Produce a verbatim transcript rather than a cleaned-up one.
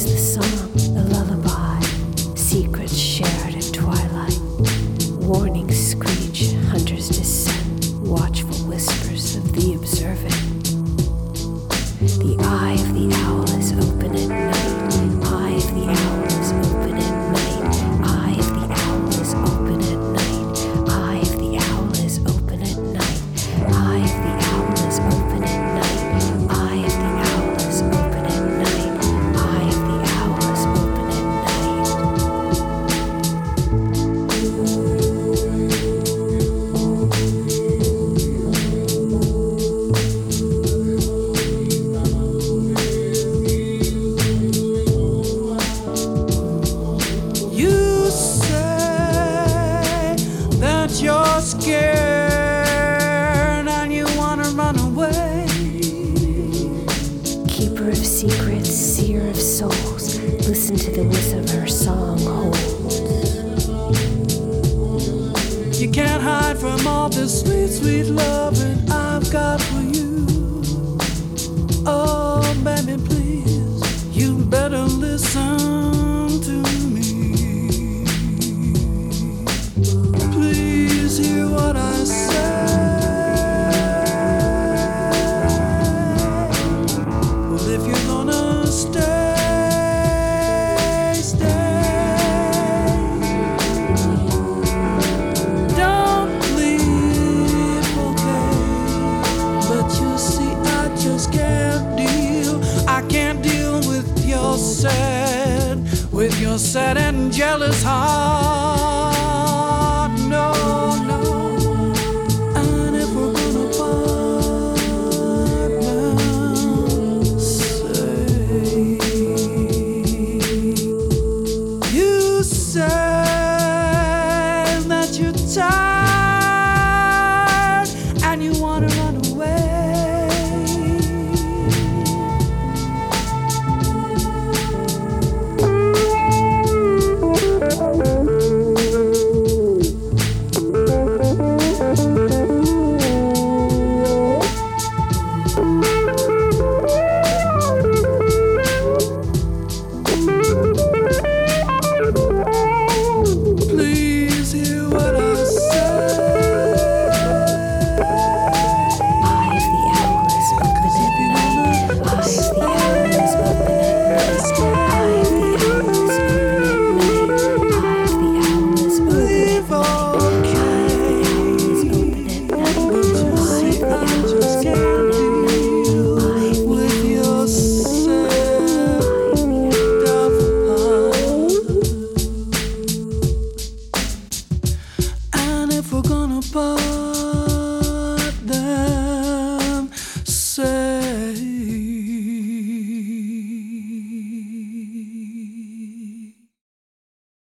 is the song, the lullaby, secrets shared at twilight. Warning screech, hunters descend, watchful whispers of the observant. The eye of the owl is open at night. Eye of the owl is open at night. Eye of the owl is open at night. Eye of the owl is open at night. Eye of the owl is open at night. Eye of the owl is open at night. Eye of the owl is open at You say that you're scared and you wanna run away. keeper of secrets, seer of souls, listen to the wisdom her song holds. You can't hide from all this sweet, sweet loving I've got for you. Oh, baby, please, you better listen to me. Please hear what I say. Well, if you're gonna stay, stay. Don't leave, okay? But you see, I just can't deal. I can't deal with your sad, with your sad and jealous heart.